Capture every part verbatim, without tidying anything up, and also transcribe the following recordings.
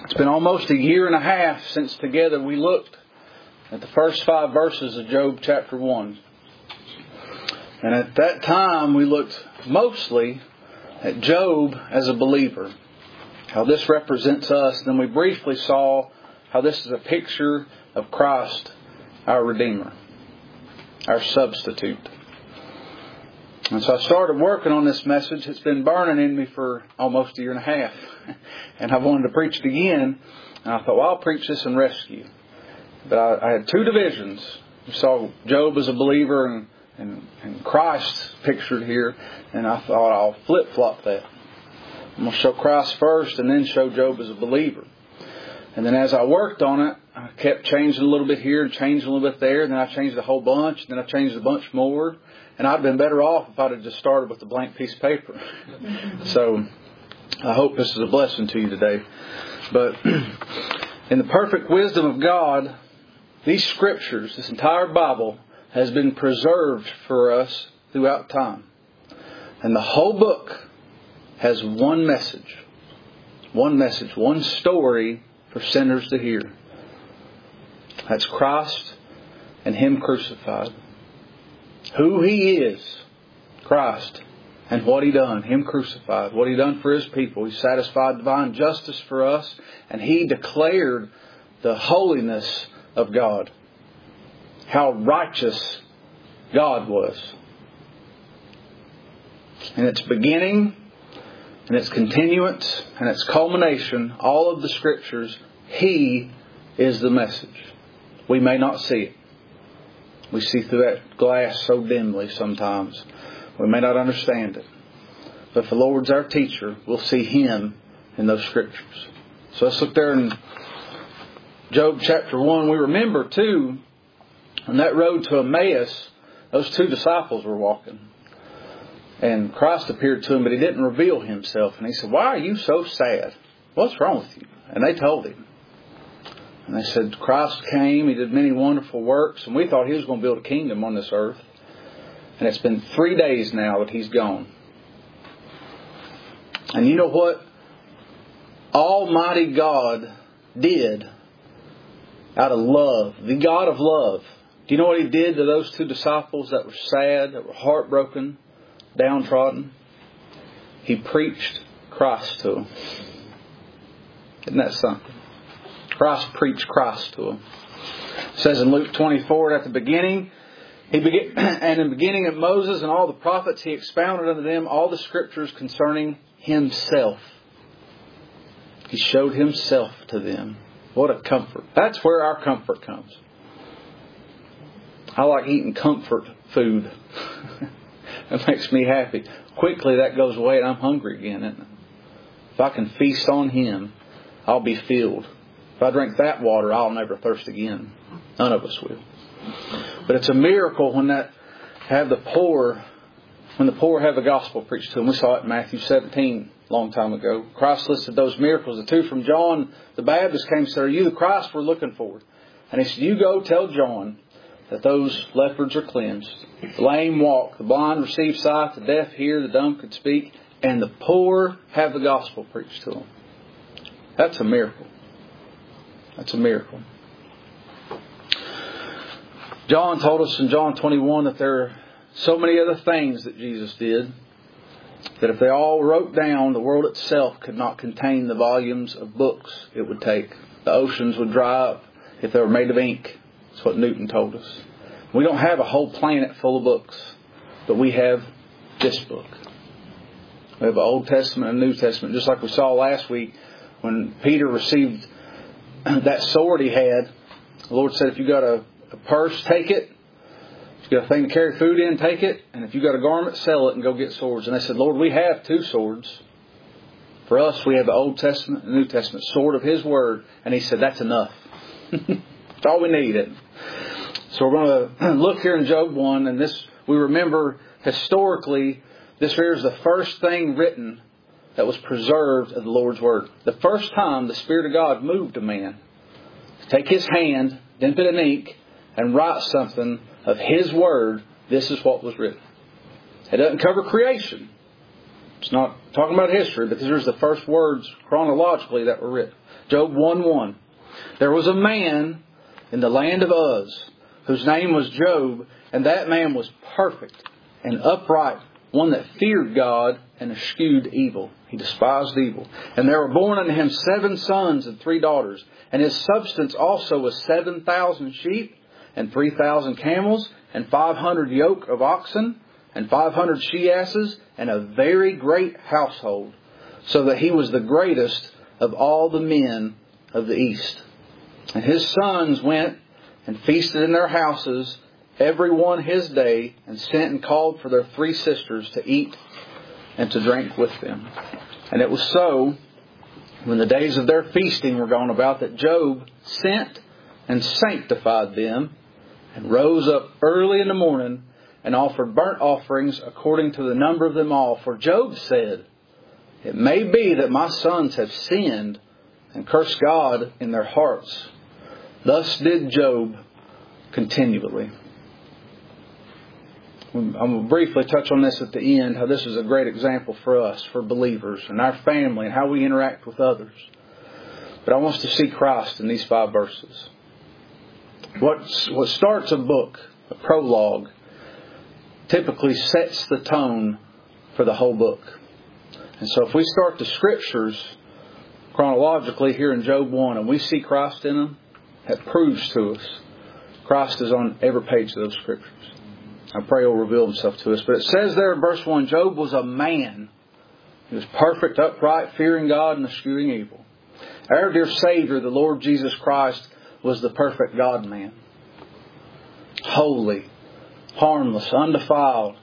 It's been almost a year and a half since together we looked at the first five verses of Job chapter one. And at that time we looked mostly at Job as a believer, how this represents us. And then we briefly saw how this is a picture of Christ, our Redeemer, our substitute. And so I started working on this message. It's been burning in me for almost a year and a half. And I wanted to preach it again. And I thought, well, I'll preach this in rescue. But I, I had two divisions. We saw Job as a believer and, and, and Christ pictured here. And I thought I'll flip-flop that. I'm going to show Christ first and then show Job as a believer. And then as I worked on it, I kept changing a little bit here and changing a little bit there. And then I changed a whole bunch. And then I changed a bunch more. And I'd been better off if I'd have just started with a blank piece of paper. So I hope this is a blessing to you today. But in the perfect wisdom of God, these scriptures, this entire Bible, has been preserved for us throughout time. And the whole book has one message. One message, one story for sinners to hear. That's Christ and Him crucified. Who He is, Christ, and what He done, Him crucified, what He done for His people. He satisfied divine justice for us, and He declared the holiness of God. How righteous God was. And its beginning, and its continuance, and its culmination, all of the Scriptures, He is the message. We may not see it. We see through that glass so dimly sometimes. We may not understand it. But if the Lord's our teacher, we'll see Him in those Scriptures. So let's look there in Job chapter one. We remember too, on that road to Emmaus, those two disciples were walking. And Christ appeared to them, but He didn't reveal Himself. And He said, "Why are you so sad? What's wrong with you?" And they told Him. And they said, Christ came, He did many wonderful works, and we thought He was going to build a kingdom on this earth. And it's been three days now that He's gone. And you know what Almighty God did out of love, the God of love. Do you know what He did to those two disciples that were sad, that were heartbroken, downtrodden? He preached Christ to them. Isn't that something? Christ preached Christ to them. It says in Luke twenty-four, at the beginning, He began, and in the beginning of Moses and all the prophets, He expounded unto them all the Scriptures concerning Himself. He showed Himself to them. What a comfort. That's where our comfort comes. I like eating comfort food. It makes me happy. Quickly that goes away and I'm hungry again, isn't it? If I can feast on Him, I'll be filled. If I drink that water, I'll never thirst again. None of us will. But it's a miracle when that have the poor, when the poor have the gospel preached to them. We saw it in Matthew seventeen a long time ago. Christ listed those miracles. The two from John the Baptist came and said, "Are you the Christ we're looking for?" And He said, "You go tell John that those leopards are cleansed, the lame walk, the blind receive sight, the deaf hear, the dumb could speak, and the poor have the gospel preached to them." That's a miracle. That's a miracle. John told us in John twenty-one that there are so many other things that Jesus did that if they all wrote down, the world itself could not contain the volumes of books it would take. The oceans would dry up if they were made of ink. That's what Newton told us. We don't have a whole planet full of books, but we have this book. We have an Old Testament and New Testament, just like we saw last week when Peter received that sword he had. The Lord said, if you got a, a purse, take it. If you got a thing to carry food in, take it. And if you got a garment, sell it and go get swords. And they said, Lord, we have two swords. For us, we have the Old Testament and New Testament, sword of His Word. And He said, that's enough. That's all we need. So we're going to look here in Job one. And this, we remember historically, this here is the first thing written that was preserved of the Lord's Word. The first time the Spirit of God moved a man to take his hand, dip it in ink, and write something of His Word, this is what was written. It doesn't cover creation. It's not talking about history, because there's the first words chronologically that were written. Job one one. There was a man in the land of Uz, whose name was Job, and that man was perfect and upright, one that feared God and eschewed evil. He despised evil. And there were born unto him seven sons and three daughters. And his substance also was seven thousand sheep, and three thousand camels, and five hundred yoke of oxen, and five hundred she-asses, and a very great household, so that he was the greatest of all the men of the east. And his sons went and feasted in their houses, every one his day, and sent and called for their three sisters to eat and to drink with them. And it was so, when the days of their feasting were gone about, that Job sent and sanctified them, and rose up early in the morning, and offered burnt offerings according to the number of them all. For Job said, it may be that my sons have sinned and cursed God in their hearts. Thus did Job continually. I'm going to briefly touch on this at the end, how this is a great example for us, for believers, and our family, and how we interact with others. But I want us to see Christ in these five verses. What, what starts a book, a prologue, typically sets the tone for the whole book. And so if we start the Scriptures chronologically here in Job one, and we see Christ in them, that proves to us Christ is on every page of those Scriptures. I pray He'll reveal Himself to us. But it says there in verse one, Job was a man. He was perfect, upright, fearing God, and eschewing evil. Our dear Savior, the Lord Jesus Christ, was the perfect God-man. Holy, harmless, undefiled.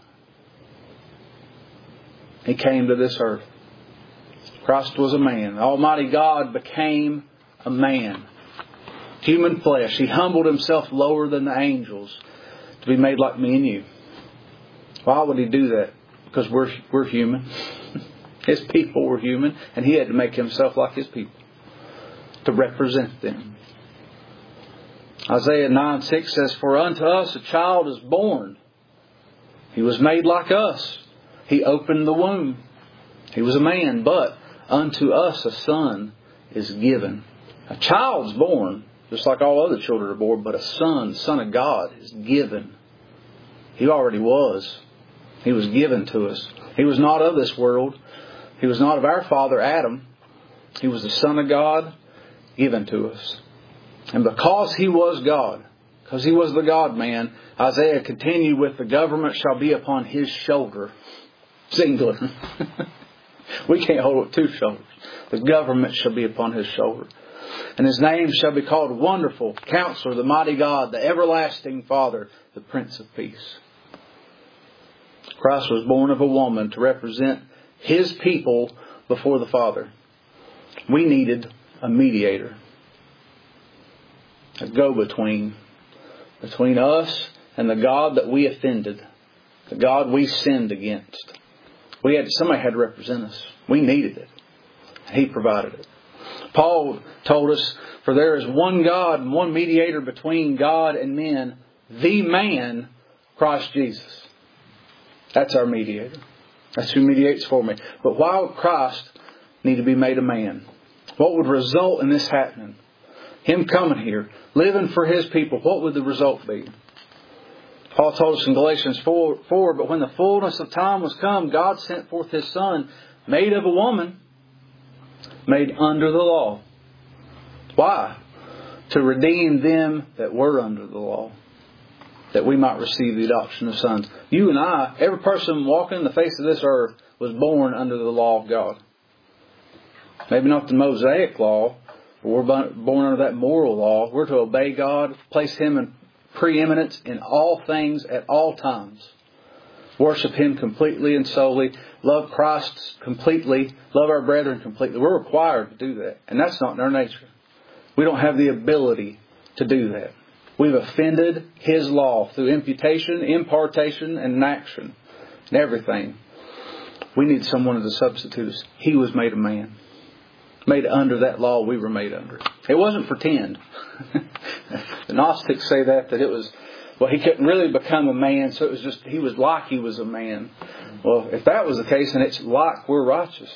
He came to this earth. Christ was a man. Almighty God became a man. Human flesh. He humbled Himself lower than the angels to be made like me and you. Why would He do that? Because we're we're human. His people were human, and He had to make Himself like His people to represent them. Isaiah nine six says, for unto us a child is born. He was made like us. He opened the womb. He was a man, but unto us a son is given. A child's born, just like all other children are born, but a son, Son of God, is given. He already was. He was given to us. He was not of this world. He was not of our father Adam. He was the Son of God, given to us. And because He was God, because He was the God-man, Isaiah continued with, the government shall be upon His shoulder. Singular. We can't hold it with two shoulders. The government shall be upon His shoulder. And His name shall be called Wonderful, Counselor, the Mighty God, the Everlasting Father, the Prince of Peace. Christ was born of a woman to represent His people before the Father. We needed a mediator. A go-between. Between us and the God that we offended. The God we sinned against. We had somebody had to represent us. We needed it. He provided it. Paul told us, for there is one God and one mediator between God and men, the man, Christ Jesus. That's our mediator. That's who mediates for me. But why would Christ need to be made a man? What would result in this happening? Him coming here, living for His people, what would the result be? Paul told us in Galatians four, four, but when the fullness of time was come, God sent forth His Son, made of a woman, made under the law. Why? To redeem them that were under the law, that we might receive the adoption of sons. You and I, every person walking the face of this earth, was born under the law of God. Maybe not the Mosaic law, but we're born under that moral law. We're to obey God, place Him in preeminence in all things at all times. Worship Him completely and solely. Love Christ completely. Love our brethren completely. We're required to do that. And that's not in our nature. We don't have the ability to do that. We've offended His law through imputation, impartation, and action. And everything. We need someone to substitute us. He was made a man. Made under that law we were made under. It wasn't pretend. The Gnostics say that, that it was well, he couldn't really become a man, so it was just, he was like he was a man. Well, if that was the case, then it's like we're righteous.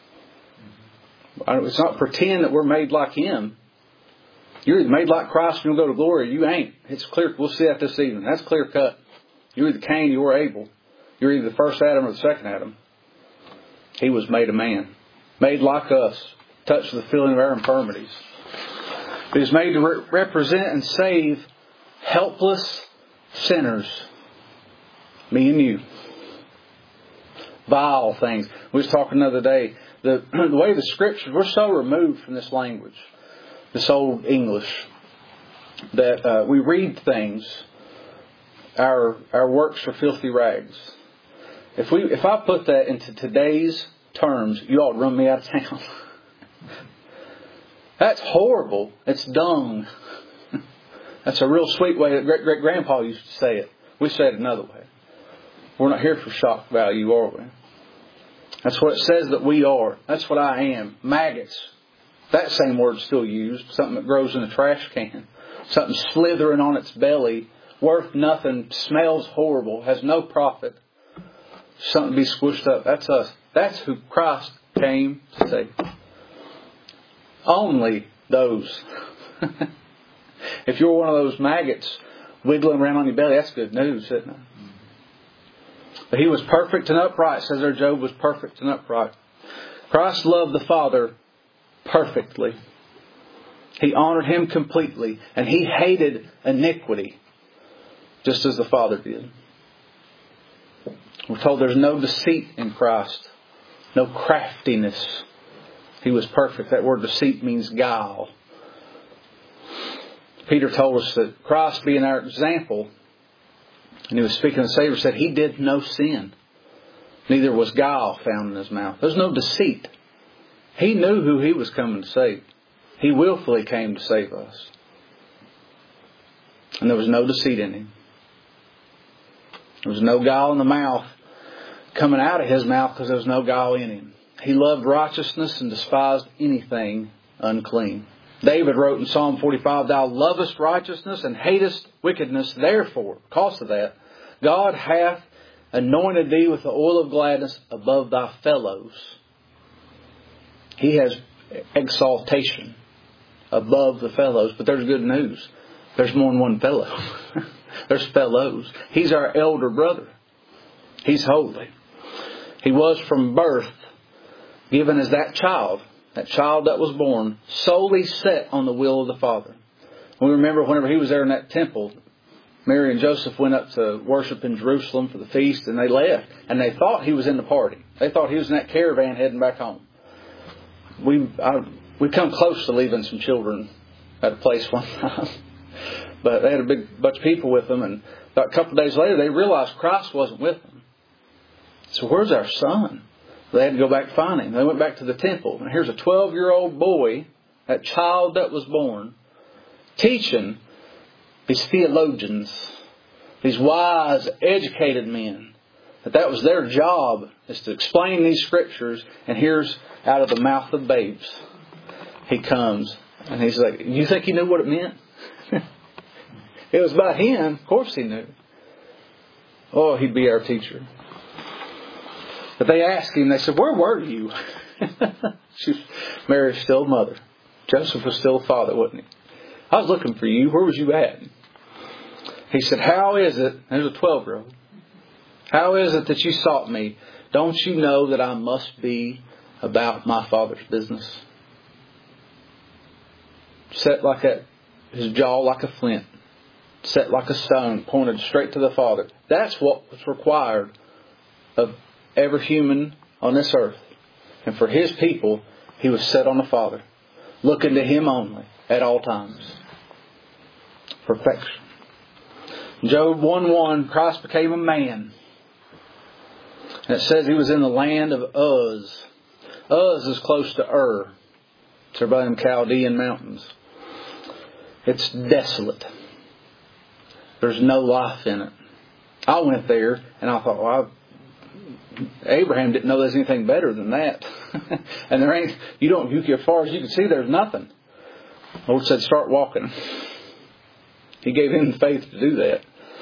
It's not pretend that we're made like Him. You're either made like Christ and you'll go to glory, or you ain't. It's clear. We'll see that this evening. That's clear cut. You're either Cain, you're Abel. You're either the first Adam or the second Adam. He was made a man. Made like us. Touched with the feeling of our infirmities. He was made to re- represent and save helpless sinners. Me and you. Vile things. We was talking the other day. The, the way the Scriptures, we're so removed from this language. This old English. That uh, we read things. Our our works are filthy rags. If we if I put that into today's terms, you ought to run me out of town. That's horrible. It's dung. That's a real sweet way that great great grandpa used to say it. We say it another way. We're not here for shock value, are we? That's what it says that we are. That's what I am. Maggots. That same word's still used. Something that grows in a trash can. Something slithering on its belly. Worth nothing. Smells horrible. Has no profit. Something to be squished up. That's us. That's who Christ came to save. Only those. If you're one of those maggots wiggling around on your belly, that's good news, isn't it? But He was perfect and upright. It says there Job was perfect and upright. Christ loved the Father perfectly. He honored Him completely. And He hated iniquity. Just as the Father did. We're told there's no deceit in Christ. No craftiness. He was perfect. That word deceit means guile. Peter told us that Christ being our example, and he was speaking of the Savior, said He did no sin. Neither was guile found in His mouth. There's no deceit. He knew who He was coming to save. He willfully came to save us. And there was no deceit in Him. There was no guile in the mouth coming out of His mouth because there was no guile in Him. He loved righteousness and despised anything unclean. David wrote in Psalm forty-five, Thou lovest righteousness and hatest wickedness. Therefore, because of that, God hath anointed thee with the oil of gladness above thy fellows. He has exaltation above the fellows. But there's good news. There's more than one fellow. There's fellows. He's our elder brother. He's holy. He was from birth given as that child. That child that was born solely set on the will of the Father. We remember whenever He was there in that temple, Mary and Joseph went up to worship in Jerusalem for the feast, and they left. And they thought He was in the party. They thought He was in that caravan heading back home. We I, we come close to leaving some children at a place one time. But they had a big bunch of people with them. And about a couple of days later, they realized Christ wasn't with them. So where's our son? They had to go back and find Him. They went back to the temple. And here's a twelve-year-old boy, that child that was born, teaching these theologians, these wise, educated men, that that was their job, is to explain these Scriptures. And here's out of the mouth of babes, He comes. And He's like, you think He knew what it meant? It was about Him. Of course He knew. Oh, He'd be our teacher. But they asked Him, they said, where were you? She, Mary was still a mother. Joseph was still a father, wasn't he? I was looking for you. Where was you at? He said, how is it? There's a twelve-year-old. How is it that you sought me? Don't you know that I must be about my Father's business? Set like a, His jaw like a flint. Set like a stone, pointed straight to the Father. That's what was required of every human on this earth. And for His people, He was set on the Father, looking to Him only at all times. Perfection. Job one one, Christ became a man. And it says He was in the land of Uz. Uz is close to Ur. It's by them Chaldean mountains. It's desolate. There's no life in it. I went there and I thought, well, I, Abraham didn't know there's anything better than that. And there ain't, you don't, you, as far as you can see, there's nothing. The Lord said, start walking. He gave him the faith to do that.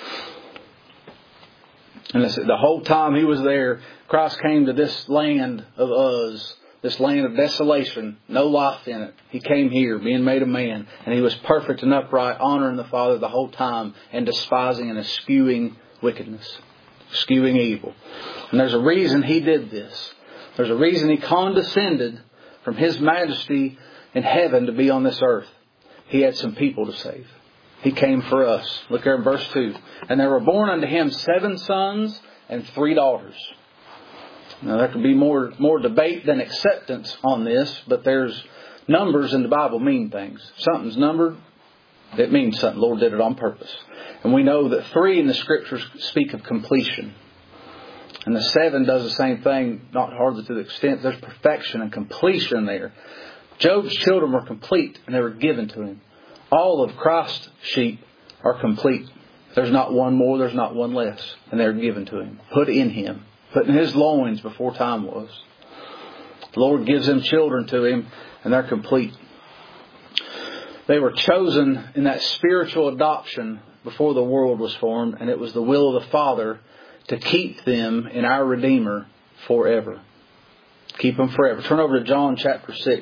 And the whole time He was there, Christ came to this land of Uz, this land of desolation, no life in it. He came here, being made a man, and He was perfect and upright, honoring the Father the whole time, and despising and eschewing wickedness, eschewing evil. And there's a reason He did this. There's a reason He condescended from His majesty in heaven to be on this earth. He had some people to save. He came for us. Look there in verse two. And there were born unto Him seven sons and three daughters. Now there could be more, more debate than acceptance on this, but there's numbers in the Bible mean things. Something's numbered, it means something. The Lord did it on purpose. And we know that three in the Scriptures speak of completion. And the seven does the same thing, not hardly to the extent. There's perfection and completion there. Job's children were complete and they were given to him. All of Christ's sheep are complete. There's not one more, there's not one less. And they're given to him. Put in him. Put in his loins before time was. The Lord gives them children to him and they're complete. They were chosen in that spiritual adoption before the world was formed. And it was the will of the Father to keep them in our Redeemer forever. Keep them forever. Turn over to John chapter six.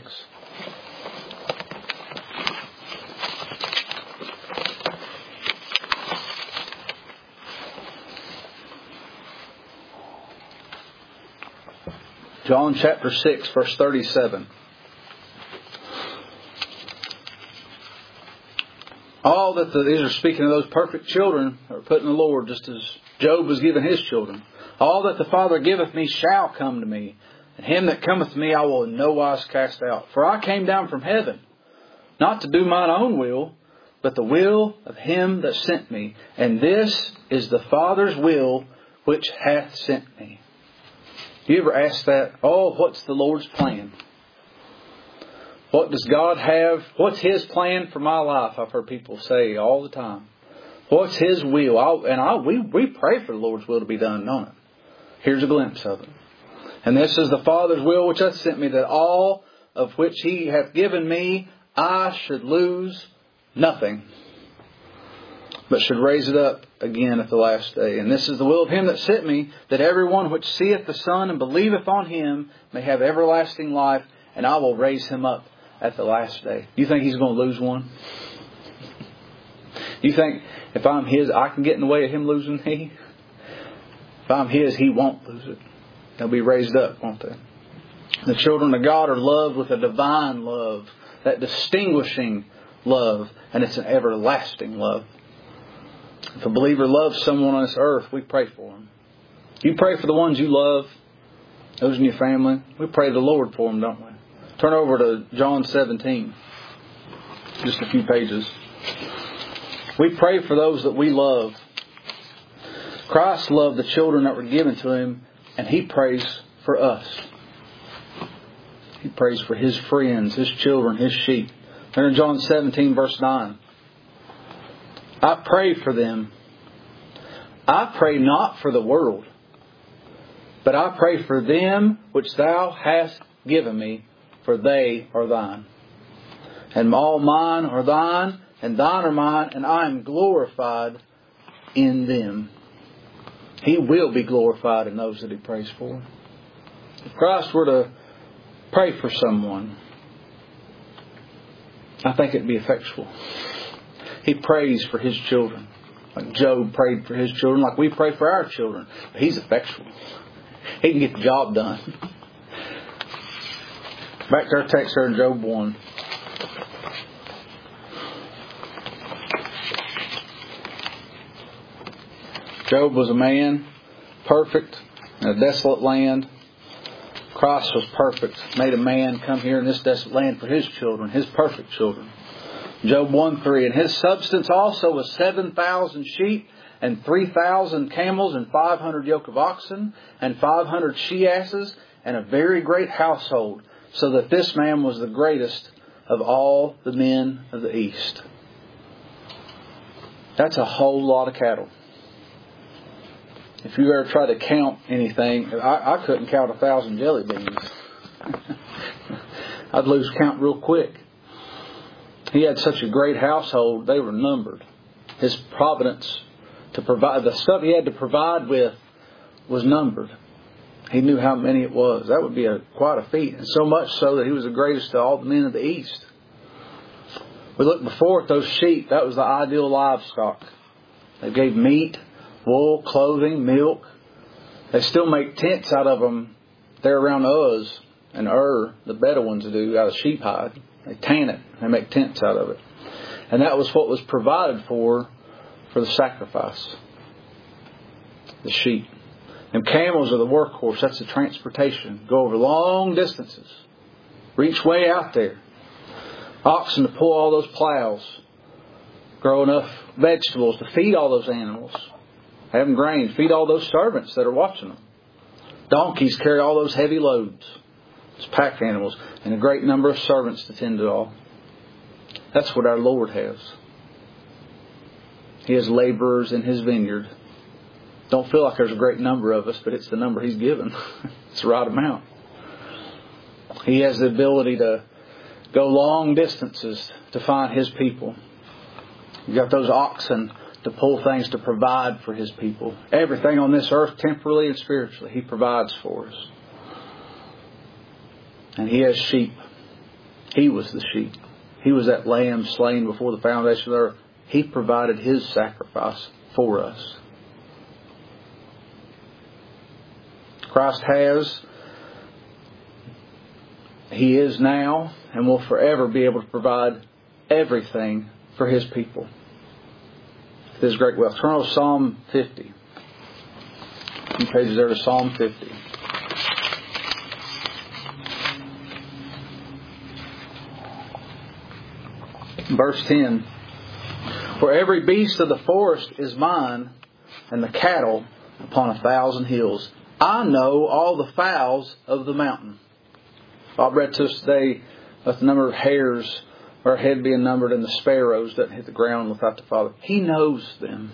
John chapter six, verse thirty-seven. All that the, these are speaking of those perfect children that were put in the Lord, just as Job was given his children. All that the Father giveth me shall come to me, and him that cometh to me I will in no wise cast out. For I came down from heaven, not to do mine own will, but the will of him that sent me. And this is the Father's will which hath sent me. You ever ask that? Oh, what's the Lord's plan? What does God have? What's His plan for my life? I've heard people say all the time. What's His will? I'll, and I, we, we pray for the Lord's will to be done, don't it? Here's a glimpse of it. And this is the Father's will which hath sent me, that all of which He hath given me, I should lose nothing, but should raise it up again at the last day. And this is the will of Him that sent me, that everyone which seeth the Son and believeth on Him may have everlasting life, and I will raise him up at the last day. You think He's going to lose one? You think if I'm His, I can get in the way of Him losing me? If I'm His, He won't lose it. They'll be raised up, won't they? The children of God are loved with a divine love, that distinguishing love, and it's an everlasting love. If a believer loves someone on this earth, we pray for them. You pray for the ones you love, those in your family. We pray to the Lord for them, don't we? Turn over to John seventeen. Just a few pages. We pray for those that we love. Christ loved the children that were given to Him, and He prays for us. He prays for His friends, His children, His sheep. Turn to John seventeen, verse nine. I pray for them. I pray not for the world, but I pray for them which Thou hast given me, for they are Thine. And all mine are Thine, and Thine are mine, and I am glorified in them. He will be glorified in those that He prays for. If Christ were to pray for someone, I think it'd be effectual. He prays for His children. Like Job prayed for his children, like we pray for our children. But He's effectual. He can get the job done. Back to our text there in Job one. Job was a man, perfect, in a desolate land. Christ was perfect, made a man come here in this desolate land for His children, His perfect children. Job one three. And his substance also was seven thousand sheep, and three thousand camels, and five hundred yoke of oxen, and five hundred she-asses, and a very great household, so that this man was the greatest of all the men of the east. That's a whole lot of cattle. If you ever try to count anything, I, I couldn't count a thousand jelly beans. I'd lose count real quick. He had such a great household, they were numbered. His providence to provide, the stuff He had to provide with was numbered. He knew how many it was. That would be a quite a feat. And so much so that He was the greatest of all the men of the East. We look before at those sheep. That was the ideal livestock. They gave meat, wool, clothing, milk. They still make tents out of them there around Uz and Ur. The Bedouins do, out of sheep hide. They tan it. They make tents out of it. And that was what was provided for for the sacrifice. The sheep. And camels are the workhorse. That's the transportation. Go over long distances. Reach way out there. Oxen to pull all those plows. Grow enough vegetables to feed all those animals. Have them grain. Feed all those servants that are watching them. Donkeys carry all those heavy loads. It's pack animals. And a great number of servants to tend to all. That's what our Lord has. He has laborers in His vineyard. Don't feel like there's a great number of us, but it's the number He's given. It's the right amount. He has the ability to go long distances to find His people. You've got those oxen to pull things to provide for His people. Everything on this earth, temporally and spiritually, He provides for us. And He has sheep. He was the sheep. He was that lamb slain before the foundation of the earth. He provided His sacrifice for us. Christ has, He is now, and will forever be able to provide everything for His people. His great wealth. Turn to Psalm fifty. A few pages there to Psalm fifty. Verse ten. For every beast of the forest is mine, and the cattle upon a thousand hills. I know all the fowls of the mountain. Bob read to us today about the number of hairs, our head being numbered, and the sparrows doesn't hit the ground without the Father. He knows them.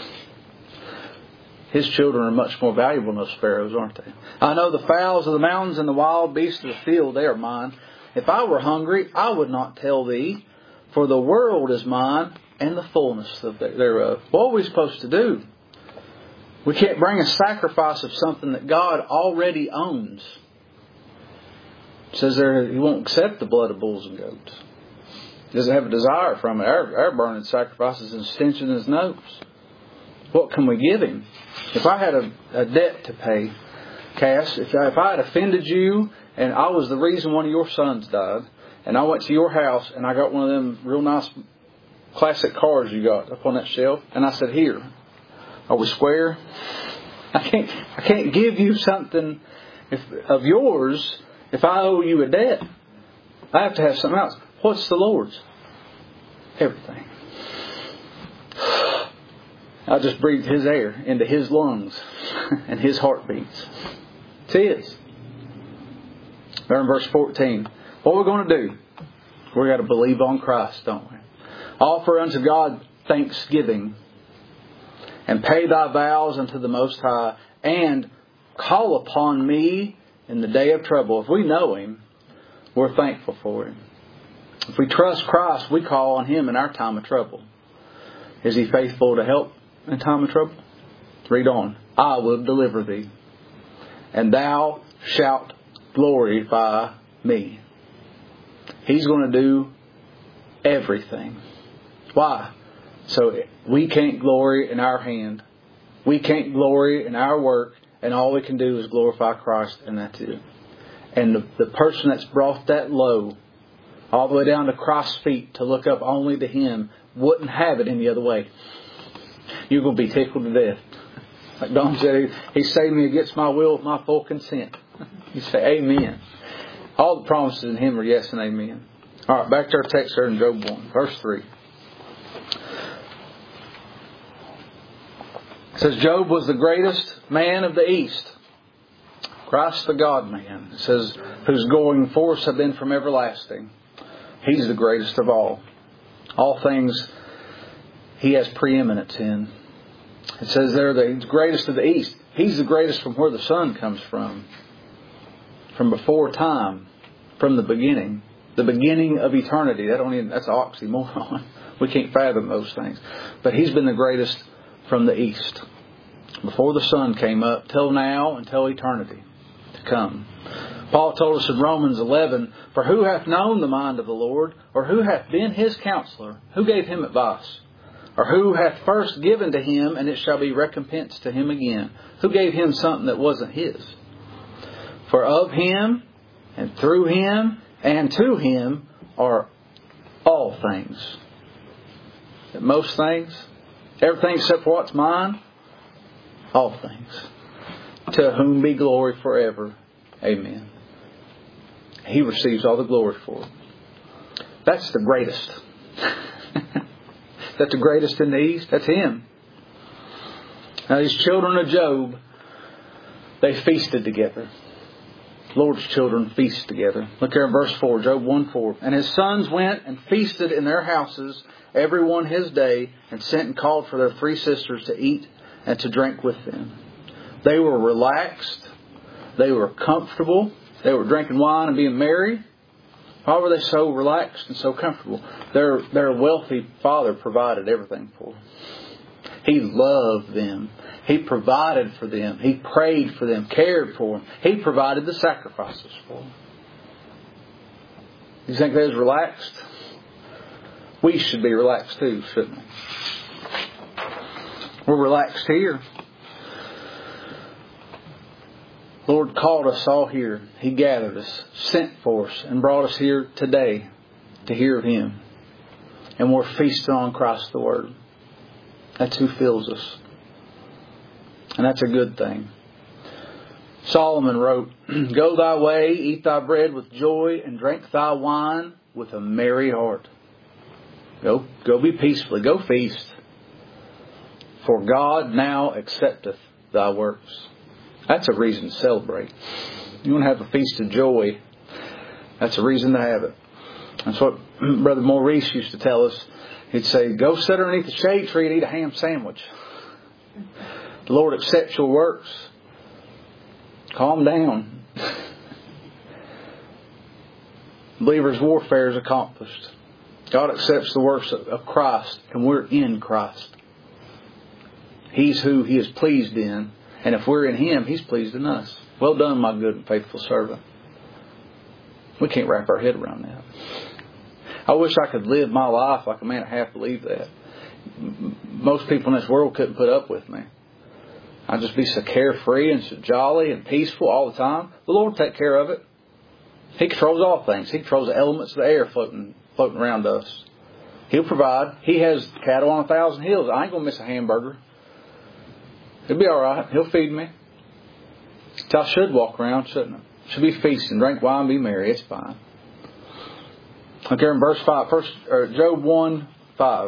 His children are much more valuable than those sparrows, aren't they? I know the fowls of the mountains and the wild beasts of the field, they are mine. If I were hungry, I would not tell thee, for the world is mine and the fullness of thereof. What are we supposed to do? We can't bring a sacrifice of something that God already owns. It says there He won't accept the blood of bulls and goats. He doesn't have a desire from it. Our, our burning sacrifice is an stench in His nose. What can we give Him? If I had a, a debt to pay, Cass, if I, if I had offended you and I was the reason one of your sons died, and I went to your house and I got one of them real nice classic cars you got up on that shelf, and I said, here, are we square? I can't I can't give you something if, of yours if I owe you a debt. I have to have something else. What's the Lord's? Everything. I just breathed His air into His lungs and His heartbeats. It's His. There in verse fourteen. What we're going to do? We've got to believe on Christ, don't we? Offer unto God thanksgiving, and pay thy vows unto the Most High, and call upon me in the day of trouble. If we know Him, we're thankful for Him. If we trust Christ, we call on Him in our time of trouble. Is He faithful to help in time of trouble? Read on. I will deliver thee, and thou shalt glorify me. He's going to do everything. Why? So we can't glory in our hand. We can't glory in our work. And all we can do is glorify Christ. And that's it. And the, the person that's brought that low, all the way down to Christ's feet, to look up only to Him, wouldn't have it any other way. You're going to be tickled to death. Like Don said, He saved me against my will with my full consent. You say amen. All the promises in Him are yes and amen. All right, back to our text there in Job one, verse three. It says, Job was the greatest man of the East. Christ the God-man. It says, whose going forth have been from everlasting. He's the greatest of all. All things He has preeminence in. It says there, the greatest of the East. He's the greatest from where the sun comes from. From before time. From the beginning. The beginning of eternity. That don't even, that's an oxymoron. We can't fathom those things. But He's been the greatest from the east, before the sun came up, till now, until eternity to come. Paul told us in Romans eleven, "For who hath known the mind of the Lord? Or who hath been his counselor? Who gave him advice? Or who hath first given to him, and it shall be recompensed to him again? Who gave him something that wasn't his? For of him, and through him, and to him are all things." Most things, everything except for what's mine, all things. To whom be glory forever. Amen. He receives all the glory for it. That's the greatest. That's the greatest in the East. That's Him. Now these children of Job, they feasted together. Lord's children feast together. Look here in verse four, Job one four. "And his sons went and feasted in their houses, every one his day, and sent and called for their three sisters to eat and to drink with them." They were relaxed. They were comfortable. They were drinking wine and being merry. Why were they so relaxed and so comfortable? Their, their wealthy father provided everything for them. He loved them. He provided for them. He prayed for them, cared for them. He provided the sacrifices for them. You think they was relaxed? We should be relaxed too, shouldn't we? We're relaxed here. Lord called us all here. He gathered us, sent for us, and brought us here today to hear of Him. And we're feasting on Christ the Word. That's who fills us. And that's a good thing. Solomon wrote, "Go thy way, eat thy bread with joy, and drink thy wine with a merry heart." Go, go be peacefully. Go feast. For God now accepteth thy works. That's a reason to celebrate. You want to have a feast of joy. That's a reason to have it. That's what Brother Maurice used to tell us. He'd say, "Go sit underneath the shade tree and eat a ham sandwich. The Lord accepts your works. Calm down." Believer's warfare is accomplished. God accepts the works of Christ, and we're in Christ. He's who He is pleased in. And if we're in Him, He's pleased in us. Well done, my good and faithful servant. We can't wrap our head around that. I wish I could live my life like a man that half believed that. Most people in this world couldn't put up with me. I'd just be so carefree and so jolly and peaceful all the time. The Lord will take care of it. He controls all things. He controls the elements of the air floating floating around us. He'll provide. He has cattle on a thousand hills. I ain't going to miss a hamburger. He'll be all right. He'll feed me. I should walk around, shouldn't I? Should be feasting, drink wine, be merry. It's fine. Look here in verse five, first, or Job one five.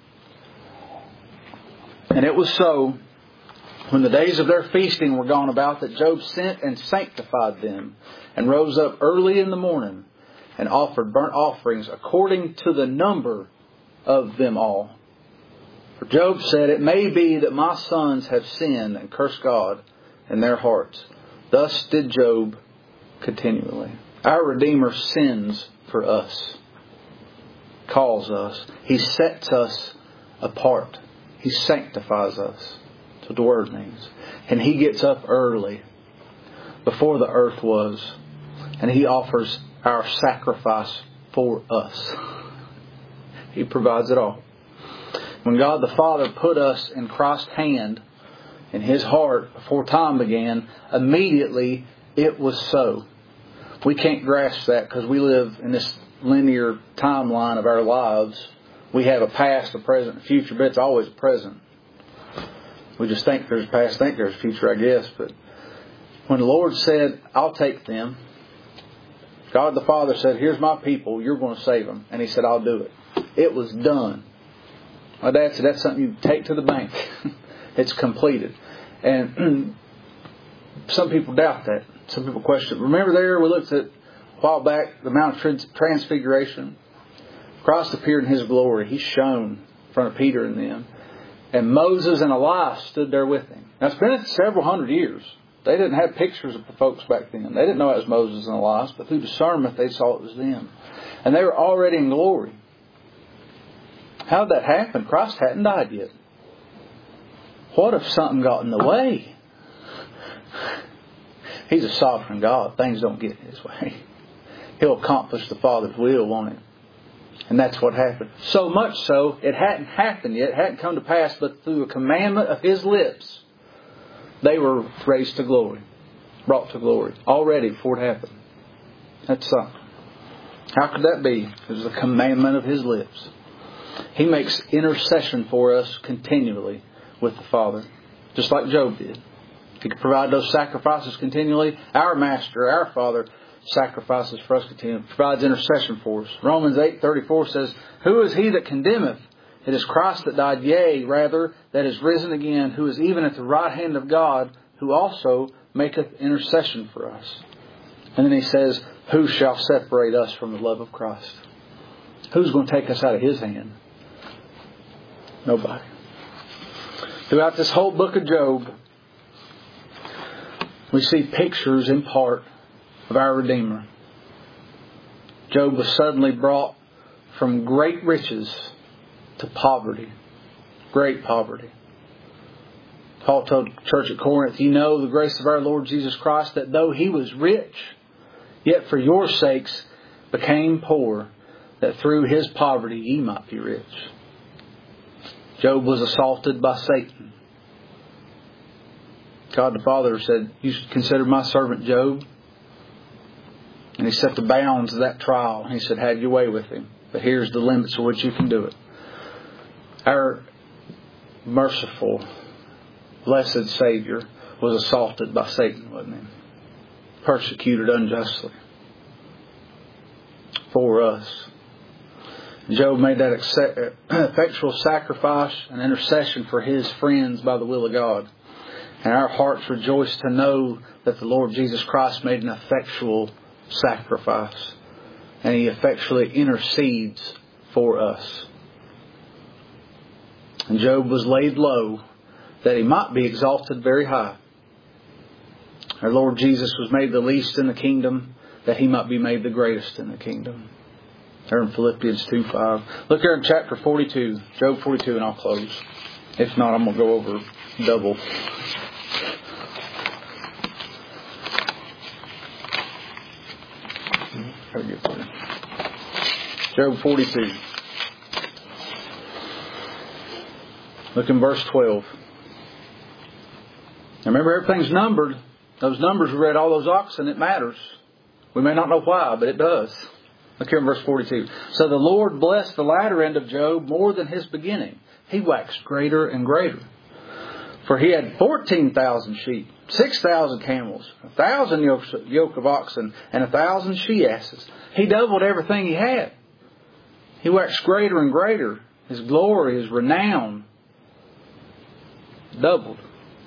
"And it was so, when the days of their feasting were gone about, that Job sent and sanctified them, and rose up early in the morning, and offered burnt offerings according to the number of them all. For Job said, It may be that my sons have sinned and cursed God in their hearts. Thus did Job continually." Our Redeemer sins for us. Calls us. He sets us apart. He sanctifies us. That's what the word means. And He gets up early, before the earth was, and He offers our sacrifice for us. He provides it all. When God the Father put us in Christ's hand, in His heart, before time began, immediately it was so. We can't grasp that because we live in this linear timeline of our lives. We have a past, a present, a future, but it's always a present. We just think there's a past, think there's a future, I guess. But when the Lord said, I'll take them, God the Father said, here's my people, you're going to save them. And He said, I'll do it. It was done. My dad said, that's something you take to the bank. It's completed. And some people doubt that. Some people question it. Remember there, we looked at a while back, the Mount of Transfiguration. Christ appeared in His glory. He shone in front of Peter and them. And Moses and Elias stood there with Him. Now, it's been several hundred years. They didn't have pictures of the folks back then. They didn't know it was Moses and Elias, but through discernment, they saw it was them. And they were already in glory. How did that happen? Christ hadn't died yet. what if something got in the way? He's a sovereign God. Things don't get His way. He'll accomplish the Father's will, won't He? And that's what happened. So much so, it hadn't happened yet. It hadn't come to pass, but through a commandment of His lips, they were raised to glory. Brought to glory. Already before it happened. That's something. How could that be? It was the commandment of His lips. He makes intercession for us continually with the Father. Just like Job did. He could provide those sacrifices continually. Our Master, our Father, sacrifices for us continually. Provides intercession for us. Romans eight thirty-four says, Who is He that condemneth? It is Christ that died, yea, rather, that is risen again, who is even at the right hand of God, who also maketh intercession for us. And then he says, Who shall separate us from the love of Christ? Who's going to take us out of His hand? Nobody. Throughout this whole book of Job, we see pictures in part of our Redeemer. Job was suddenly brought from great riches to poverty. Great poverty. Paul told the church at Corinth, You know the grace of our Lord Jesus Christ, that though He was rich, yet for your sakes became poor, that through His poverty ye might be rich. Job was assaulted by Satan. God the Father said, You should consider my servant Job. And He set the bounds of that trial. And He said, Have your way with him. But here's the limits to which you can do it. Our merciful, blessed Savior was assaulted by Satan, wasn't He? Persecuted unjustly. For us. Job made that effectual sacrifice and intercession for his friends by the will of God. And our hearts rejoice to know that the Lord Jesus Christ made an effectual sacrifice. And He effectually intercedes for us. And Job was laid low that he might be exalted very high. Our Lord Jesus was made the least in the kingdom that He might be made the greatest in the kingdom. There in Philippians two five. Look here in chapter forty-two. Job forty-two, and I'll close. If not, I'm going to go over double. Job forty-two. Look in verse twelve. Now remember, everything's numbered. Those numbers we read, all those oxen, it matters. We may not know why, but it does. Look here in verse forty-two. So the Lord blessed the latter end of Job more than his beginning. He waxed greater and greater. For he had fourteen thousand sheep, six thousand camels, a thousand yoke of oxen, and a thousand she-asses. He doubled everything he had. He waxed greater and greater. His glory, His renown, doubled.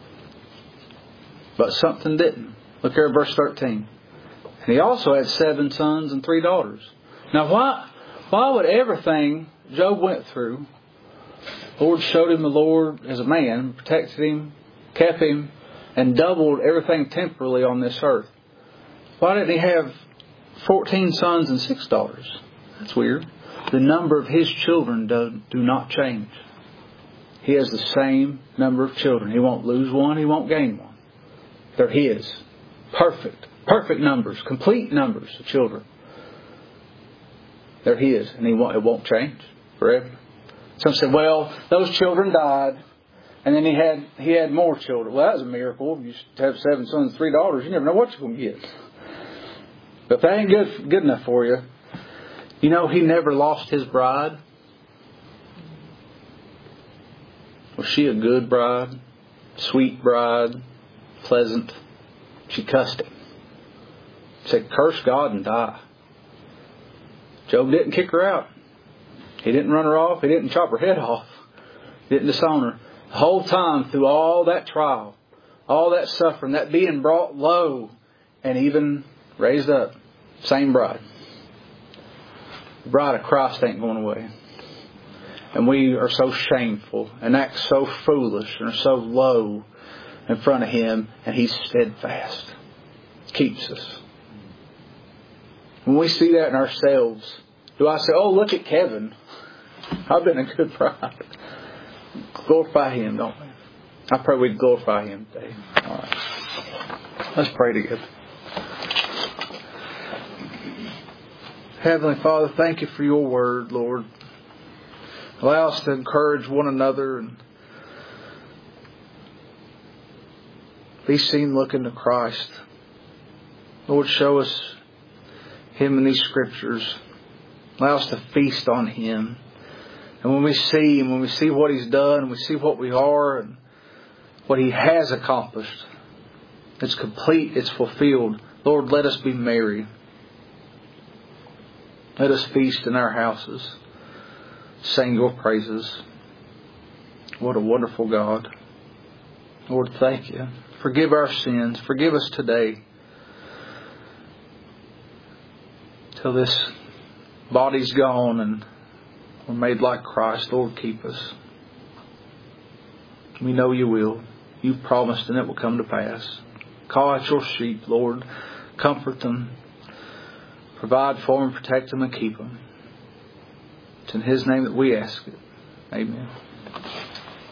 But something didn't. Look here at verse thirteen. And he also had seven sons and three daughters. Now why, why would everything Job went through, the Lord showed him the Lord as a man, protected him, kept him, and doubled everything temporally on this earth? Why didn't he have fourteen sons and six daughters? That's weird. The number of his children do, do not change. He has the same number of children. He won't lose one. He won't gain one. They're His. Perfect. Perfect numbers. Complete numbers of children. They're His. And he won't, it won't change forever. Some said, well, those children died. And then he had he had more children. Well, that was a miracle. You have seven sons and three daughters. You never know what you're going to get. But if that ain't good, good enough for you, you know he never lost his bride. Was she a good bride? Sweet bride? Pleasant? She cussed him. Said, curse God and die. Job didn't kick her out. He didn't run her off. He didn't chop her head off. He didn't disown her. The whole time through all that trial, all that suffering, that being brought low and even raised up. Same bride. The bride of Christ ain't going away. And we are so shameful and act so foolish and are so low in front of Him, and He's steadfast. Keeps us. When we see that in ourselves, do I say, oh, look at Kevin. I've been a good bride. Glorify Him, don't we? I pray we glorify Him today. All right. Let's pray together. Heavenly Father, thank You for Your word, Lord. Allow us to encourage one another and be seen looking to Christ. Lord, show us Him in these scriptures. Allow us to feast on Him. And when we see Him, when we see what He's done, and we see what we are and what He has accomplished, it's complete, it's fulfilled. Lord, let us be merry. Let us feast in our houses. Sing Your praises. What a wonderful God. Lord, thank You. Forgive our sins. Forgive us today. Till this body's gone and we're made like Christ. Lord, keep us. We know You will. You promised and it will come to pass. Call out Your sheep, Lord. Comfort them. Provide for them, protect them, and keep them. It's in His name that we ask it. Amen.